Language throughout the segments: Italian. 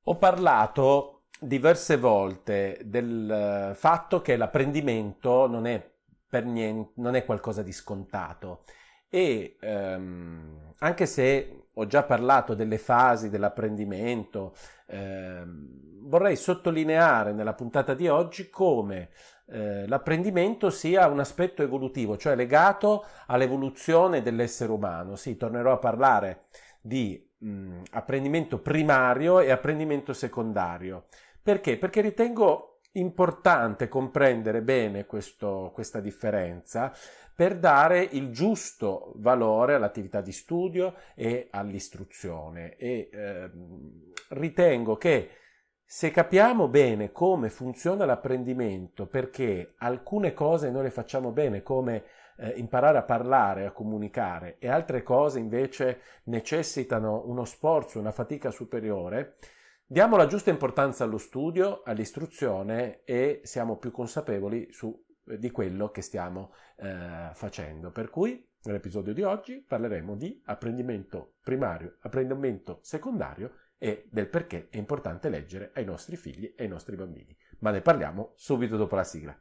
Ho parlato diverse volte del fatto che l'apprendimento non è per niente, non è qualcosa di scontato e anche se ho già parlato delle fasi dell'apprendimento, vorrei sottolineare nella puntata di oggi come l'apprendimento sia un aspetto evolutivo, cioè legato all'evoluzione dell'essere umano. Sì, tornerò a parlare di apprendimento primario e apprendimento secondario. Perché? Perché ritengo importante comprendere bene questa differenza per dare il giusto valore all'attività di studio e all'istruzione e ritengo che se capiamo bene come funziona l'apprendimento, perché alcune cose noi le facciamo bene, come imparare a parlare, a comunicare, e altre cose invece necessitano uno sforzo, una fatica superiore, diamo la giusta importanza allo studio, all'istruzione e siamo più consapevoli di quello che stiamo facendo. Per cui nell'episodio di oggi parleremo di apprendimento primario, apprendimento secondario e del perché è importante leggere ai nostri figli e ai nostri bambini. Ma ne parliamo subito dopo la sigla.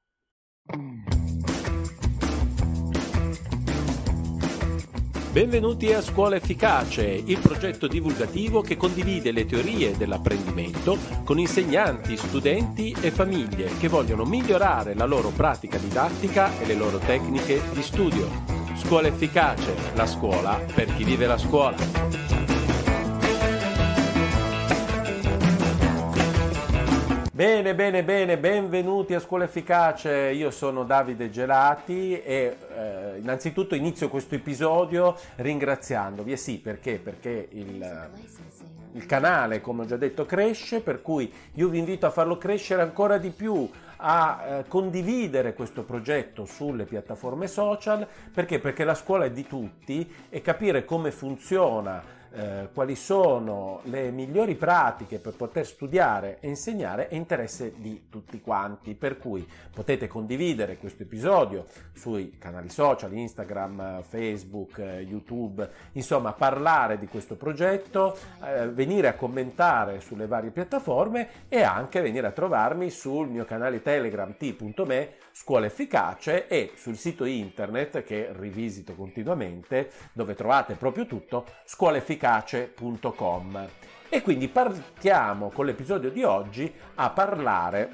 Benvenuti a Scuola Efficace, il progetto divulgativo che condivide le teorie dell'apprendimento con insegnanti, studenti e famiglie che vogliono migliorare la loro pratica didattica e le loro tecniche di studio. Scuola Efficace, la scuola per chi vive la scuola. Bene, benvenuti a Scuola Efficace, io sono Davide Gelati e innanzitutto inizio questo episodio ringraziandovi, e sì, perché il canale, come ho già detto, cresce, per cui io vi invito a farlo crescere ancora di più, a condividere questo progetto sulle piattaforme social, perché la scuola è di tutti e capire come funziona, quali sono le migliori pratiche per poter studiare e insegnare è interesse di tutti quanti, per cui potete condividere questo episodio sui canali social, Instagram, Facebook, YouTube, insomma parlare di questo progetto, venire a commentare sulle varie piattaforme e anche venire a trovarmi sul mio canale Telegram t.me Scuola Efficace e sul sito internet che rivisito continuamente, dove trovate proprio tutto, scuolaefficace.com. E quindi partiamo con l'episodio di oggi a parlare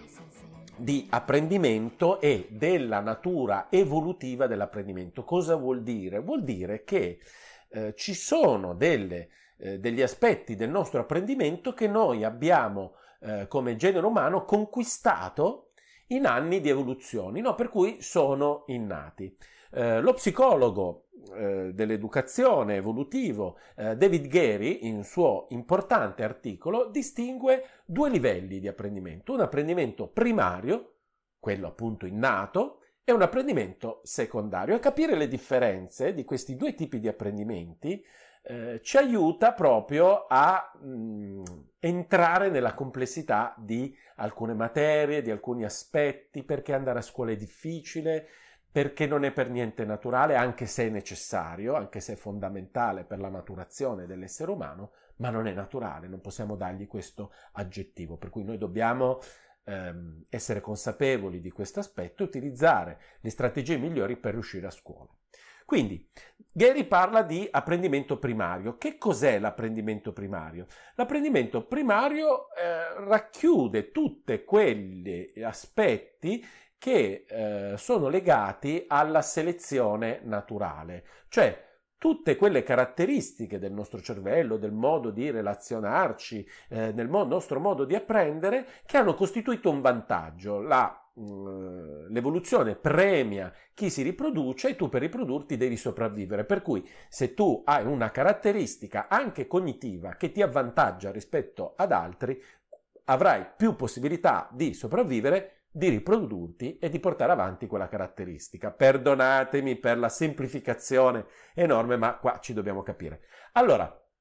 di apprendimento e della natura evolutiva dell'apprendimento. Cosa vuol dire? Vuol dire che ci sono degli aspetti del nostro apprendimento che noi abbiamo come genere umano conquistato in anni di evoluzione, no? Per cui sono innati. Lo psicologo dell'educazione evolutivo David Gary, in un suo importante articolo, distingue due livelli di apprendimento: un apprendimento primario, quello appunto innato, e un apprendimento secondario. E capire le differenze di questi due tipi di apprendimenti ci aiuta proprio a entrare nella complessità di alcune materie, di alcuni aspetti, perché andare a scuola è difficile, perché non è per niente naturale, anche se è necessario, anche se è fondamentale per la maturazione dell'essere umano, ma non è naturale, non possiamo dargli questo aggettivo, per cui noi dobbiamo essere consapevoli di questo aspetto e utilizzare le strategie migliori per riuscire a scuola. Quindi, Gary parla di apprendimento primario. Che cos'è l'apprendimento primario? L'apprendimento primario racchiude tutti quegli aspetti che sono legati alla selezione naturale, cioè tutte quelle caratteristiche del nostro cervello, del modo di relazionarci, nostro modo di apprendere, che hanno costituito un vantaggio. L'evoluzione premia chi si riproduce e tu per riprodurti devi sopravvivere, per cui se tu hai una caratteristica anche cognitiva che ti avvantaggia rispetto ad altri, avrai più possibilità di sopravvivere, di riprodurti e di portare avanti quella caratteristica. Perdonatemi per la semplificazione enorme, ma qua ci dobbiamo capire. Allora,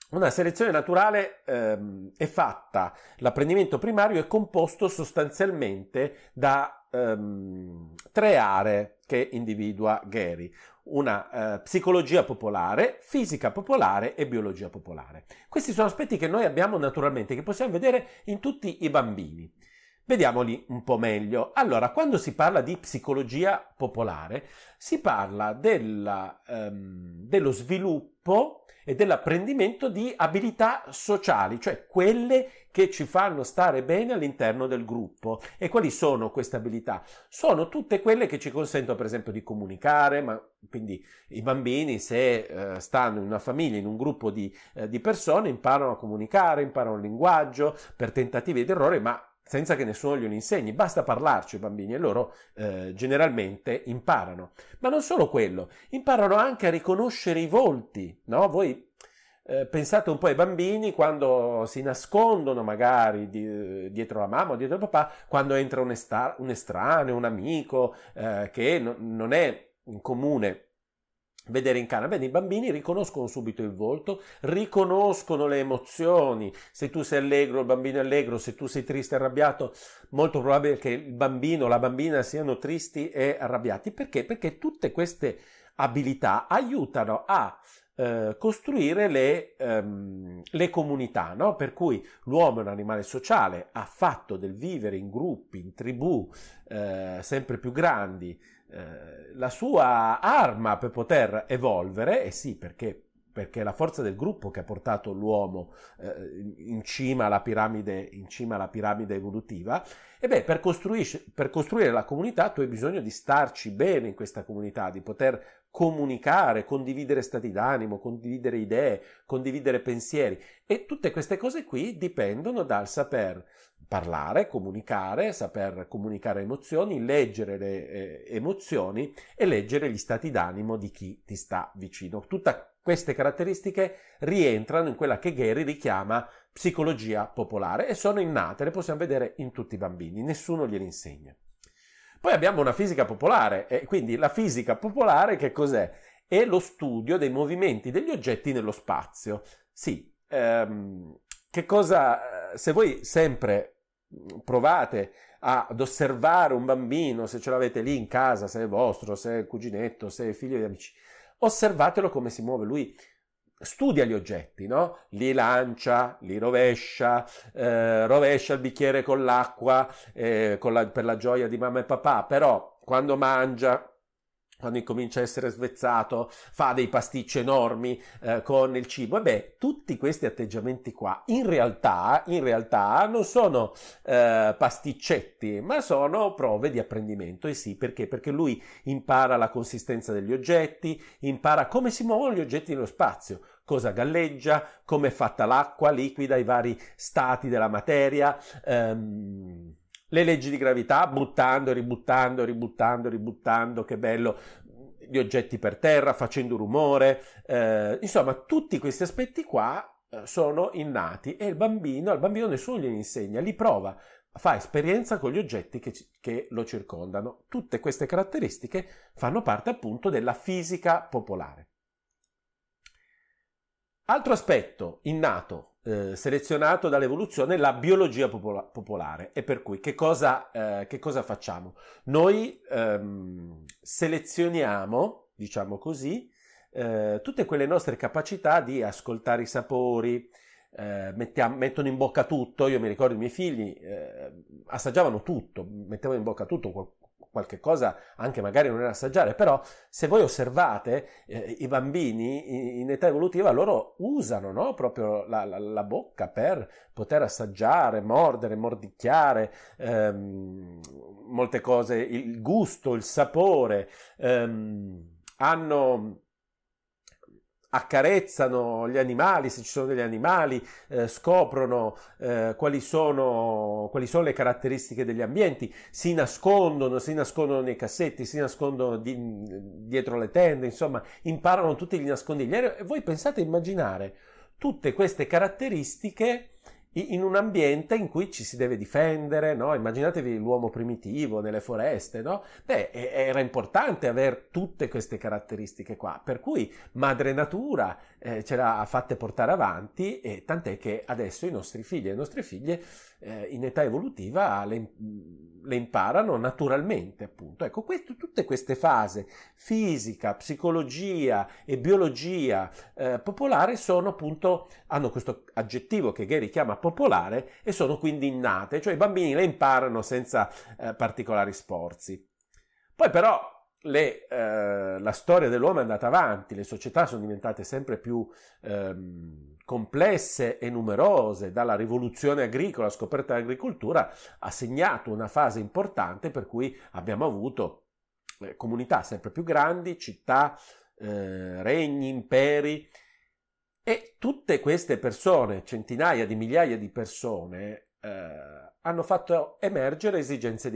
Una selezione naturale è fatta, l'apprendimento primario è composto sostanzialmente da 3 aree che individua Gary: una psicologia popolare, fisica popolare e biologia popolare. Questi sono aspetti che noi abbiamo naturalmente, che possiamo vedere in tutti i bambini. Vediamoli un po' meglio. Allora, quando si parla di psicologia popolare, si parla dello sviluppo e dell'apprendimento di abilità sociali, cioè quelle che ci fanno stare bene all'interno del gruppo. E quali sono queste abilità? Sono tutte quelle che ci consentono, per esempio, di comunicare, ma quindi i bambini, se stanno in una famiglia, in un gruppo di persone, imparano a comunicare, imparano il linguaggio per tentativi ed errori, ma senza che nessuno glielo insegni, basta parlarci ai bambini e loro generalmente imparano. Ma non solo quello, imparano anche a riconoscere i volti, no? Voi pensate un po' ai bambini quando si nascondono magari dietro la mamma o dietro il papà, quando entra un estraneo, un amico che non è in comune vedere in camera. Bene, i bambini riconoscono subito il volto, riconoscono le emozioni. Se tu sei allegro, il bambino è allegro; se tu sei triste e arrabbiato, molto probabile che il bambino o la bambina siano tristi e arrabbiati. Perché? Perché tutte queste abilità aiutano a costruire le comunità, no? Per cui l'uomo è un animale sociale, ha fatto del vivere in gruppi, in tribù sempre più grandi la sua arma per poter evolvere. E sì, perché la forza del gruppo che ha portato l'uomo in cima alla piramide evolutiva. E beh, per costruire la comunità tu hai bisogno di starci bene in questa comunità, di poter comunicare, condividere stati d'animo, condividere idee, condividere pensieri, e tutte queste cose qui dipendono dal saper parlare, comunicare, saper comunicare emozioni, leggere le emozioni e leggere gli stati d'animo di chi ti sta vicino. Tutte queste caratteristiche rientrano in quella che Gary richiama psicologia popolare e sono innate, le possiamo vedere in tutti i bambini, nessuno gliele insegna. Poi abbiamo una fisica popolare, e quindi la fisica popolare che cos'è? È lo studio dei movimenti degli oggetti nello spazio. Sì, che cosa, se voi sempre provate ad osservare un bambino, se ce l'avete lì in casa, se è vostro, se è il cuginetto, se è figlio di amici, osservatelo come si muove lui. Studia gli oggetti, no? Li lancia, li rovescia, rovescia il bicchiere con l'acqua per la gioia di mamma e papà, però quando mangia, quando incomincia a essere svezzato, fa dei pasticci enormi con il cibo. E beh, tutti questi atteggiamenti qua in realtà non sono pasticcetti, ma sono prove di apprendimento. E sì, perché? Perché lui impara la consistenza degli oggetti, impara come si muovono gli oggetti nello spazio, cosa galleggia, come è fatta l'acqua liquida, i vari stati della materia, le leggi di gravità, buttando, ributtando, che bello, gli oggetti per terra, facendo rumore, insomma, tutti questi aspetti qua sono innati, e al bambino nessuno glieli insegna, li prova, fa esperienza con gli oggetti che lo circondano. Tutte queste caratteristiche fanno parte appunto della fisica popolare. Altro aspetto innato, selezionato dall'evoluzione, la biologia popolare. E per cui che cosa facciamo? Noi selezioniamo, diciamo così, tutte quelle nostre capacità di ascoltare i sapori, mettono in bocca tutto. Io mi ricordo i miei figli assaggiavano tutto, mettevano in bocca tutto, qualche cosa anche magari non era assaggiare, però se voi osservate i bambini in età evolutiva, loro usano, no? Proprio la bocca per poter assaggiare, mordere, mordicchiare molte cose, il gusto, il sapore, accarezzano gli animali, se ci sono degli animali, scoprono quali sono le caratteristiche degli ambienti, si nascondono nei cassetti, si nascondono dietro le tende, insomma, imparano tutti gli nascondiglieri. E voi pensate a immaginare tutte queste caratteristiche in un ambiente in cui ci si deve difendere, no? Immaginatevi l'uomo primitivo nelle foreste, no? Beh, era importante avere tutte queste caratteristiche qua, per cui madre natura ce l'ha fatte portare avanti, e tant'è che adesso i nostri figli e le nostre figlie in età evolutiva le imparano naturalmente, appunto. Ecco, tutte queste fasi, fisica, psicologia e biologia popolare, sono appunto, hanno questo aggettivo che Gary chiama popolare, e sono quindi innate, cioè i bambini le imparano senza particolari sforzi. Poi però la storia dell'uomo è andata avanti, le società sono diventate sempre più complesse e numerose. Dalla rivoluzione agricola, la scoperta dell'agricoltura ha segnato una fase importante, per cui abbiamo avuto comunità sempre più grandi, città, regni, imperi, e tutte queste persone, centinaia di migliaia di persone, hanno fatto emergere esigenze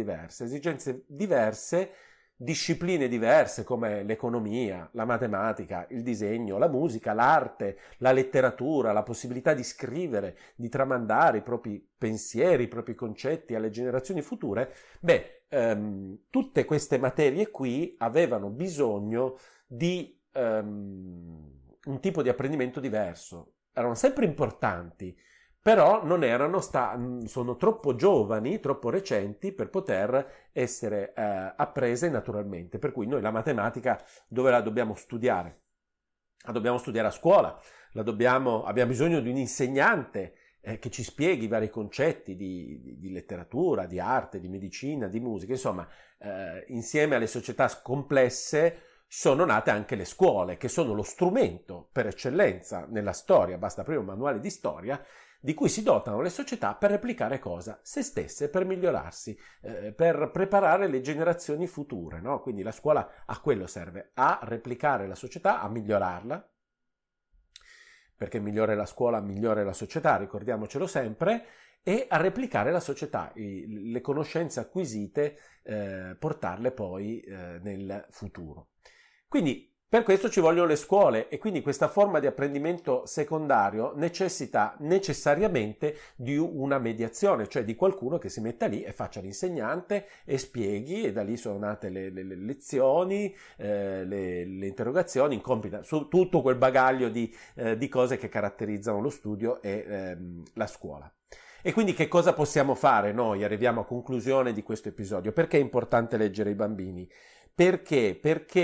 diverse, discipline diverse, come l'economia, la matematica, il disegno, la musica, l'arte, la letteratura, la possibilità di scrivere, di tramandare i propri pensieri, i propri concetti alle generazioni future. Tutte queste materie qui avevano bisogno di un tipo di apprendimento diverso. Erano sempre importanti, però non erano sono troppo giovani, troppo recenti per poter essere apprese naturalmente. Per cui noi la matematica dove la dobbiamo studiare? La dobbiamo studiare a scuola, abbiamo bisogno di un insegnante che ci spieghi i vari concetti di letteratura, di arte, di medicina, di musica. Insomma, insieme alle società complesse sono nate anche le scuole, che sono lo strumento per eccellenza nella storia. Basta aprire un manuale di storia, di cui si dotano le società per replicare cosa? Se stesse, per migliorarsi, per preparare le generazioni future, no? Quindi la scuola a quello serve, a replicare la società, a migliorarla, perché migliore la scuola, migliore la società, ricordiamocelo sempre, e a replicare la società, le conoscenze acquisite, portarle poi nel futuro. Quindi per questo ci vogliono le scuole, e quindi questa forma di apprendimento secondario necessita necessariamente di una mediazione, cioè di qualcuno che si metta lì e faccia l'insegnante e spieghi, e da lì sono nate le lezioni, le interrogazioni, incompita, su tutto quel bagaglio di cose che caratterizzano lo studio e la scuola. E quindi che cosa possiamo fare noi? Arriviamo a conclusione di questo episodio. Perché è importante leggere i bambini? Perché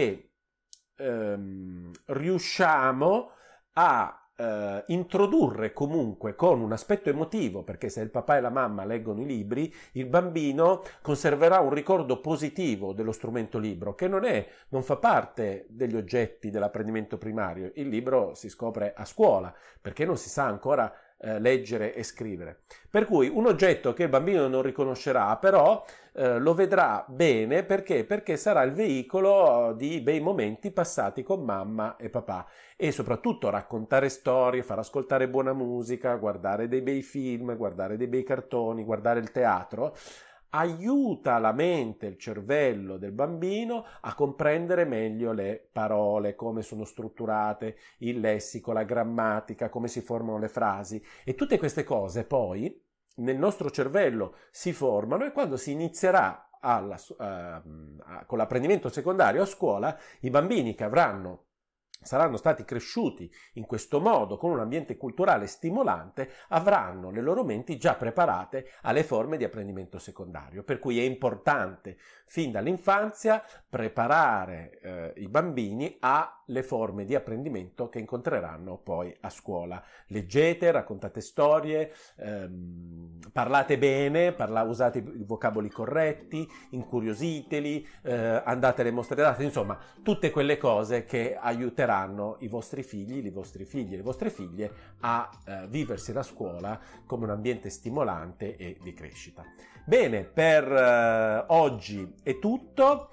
riusciamo a introdurre comunque con un aspetto emotivo, perché se il papà e la mamma leggono i libri, il bambino conserverà un ricordo positivo dello strumento libro, che non fa parte degli oggetti dell'apprendimento primario. Il libro si scopre a scuola, perché non si sa ancora leggere e scrivere. Per cui un oggetto che il bambino non riconoscerà, però lo vedrà bene, perché sarà il veicolo di bei momenti passati con mamma e papà, e soprattutto raccontare storie, far ascoltare buona musica, guardare dei bei film, guardare dei bei cartoni, guardare il teatro, aiuta la mente, il cervello del bambino a comprendere meglio le parole, come sono strutturate, il lessico, la grammatica, come si formano le frasi, e tutte queste cose poi nel nostro cervello si formano, e quando si inizierà con l'apprendimento secondario a scuola, i bambini che saranno stati cresciuti in questo modo, con un ambiente culturale stimolante, avranno le loro menti già preparate alle forme di apprendimento secondario. Per cui è importante fin dall'infanzia preparare i bambini alle forme di apprendimento che incontreranno poi a scuola. Leggete, raccontate storie, parlate bene, usate i vocaboli corretti, incuriositeli, andate alle mostre d'arte, insomma tutte quelle cose che aiuteranno i vostri figli, le vostre figlie a viversi la scuola come un ambiente stimolante e di crescita. Bene, per oggi è tutto.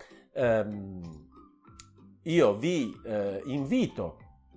Io vi invito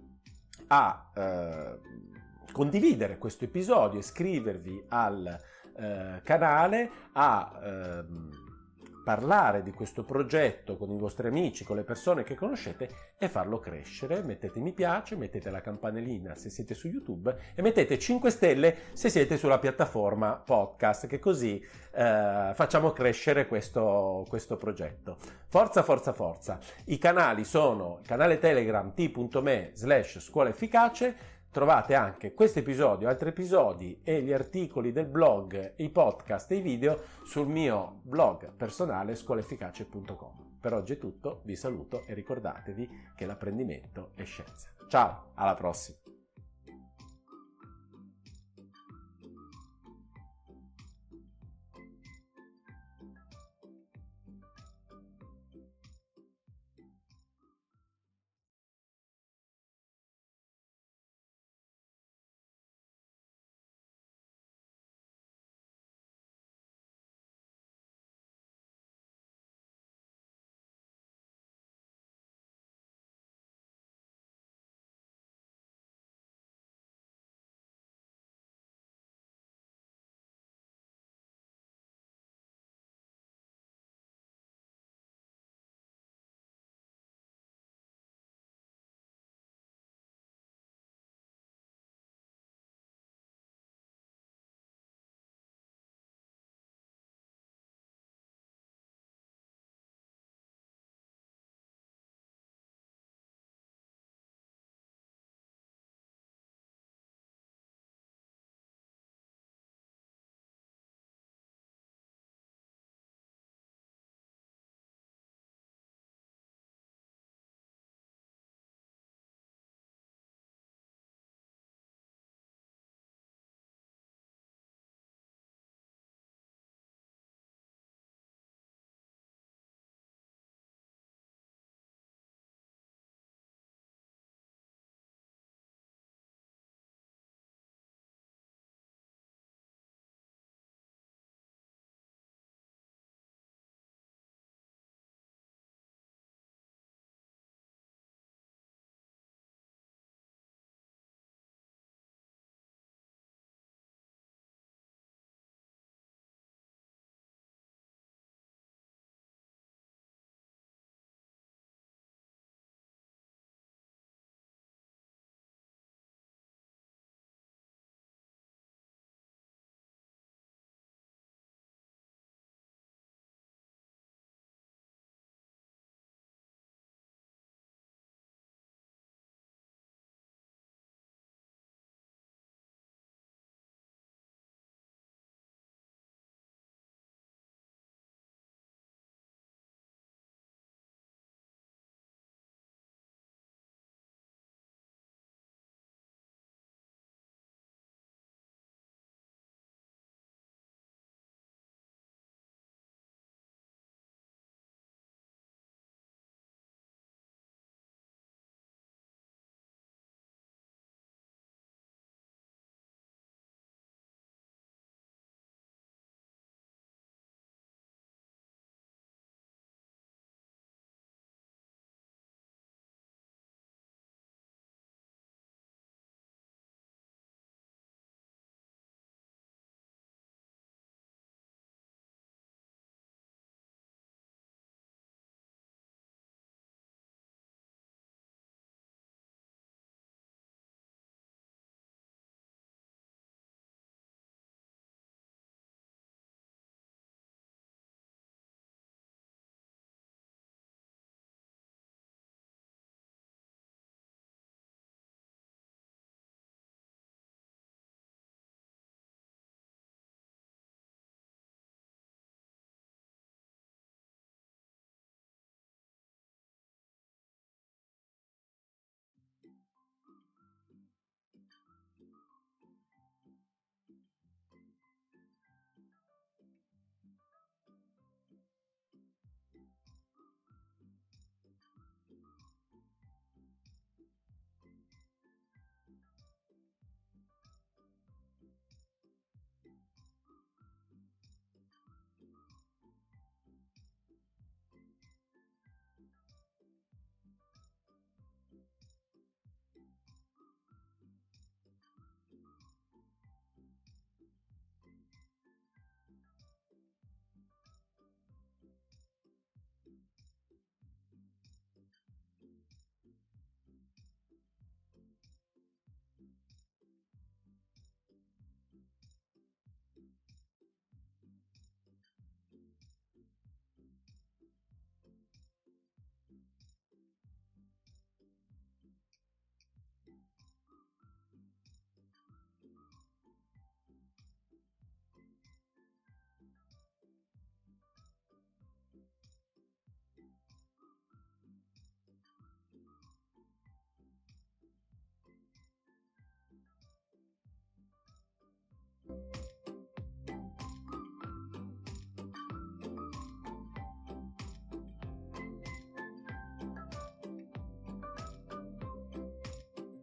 a condividere questo episodio, iscrivervi al canale, a parlare di questo progetto con i vostri amici, con le persone che conoscete e farlo crescere. Mettete mi piace, mettete la campanellina se siete su YouTube e mettete 5 stelle se siete sulla piattaforma podcast, che così facciamo crescere questo progetto. Forza, forza, forza. I canali sono il canale Telegram t.me/scuola efficace. Trovate anche questo episodio, altri episodi e gli articoli del blog, i podcast e i video sul mio blog personale scuolaefficace.com. Per oggi è tutto, vi saluto e ricordatevi che l'apprendimento è scienza. Ciao, alla prossima!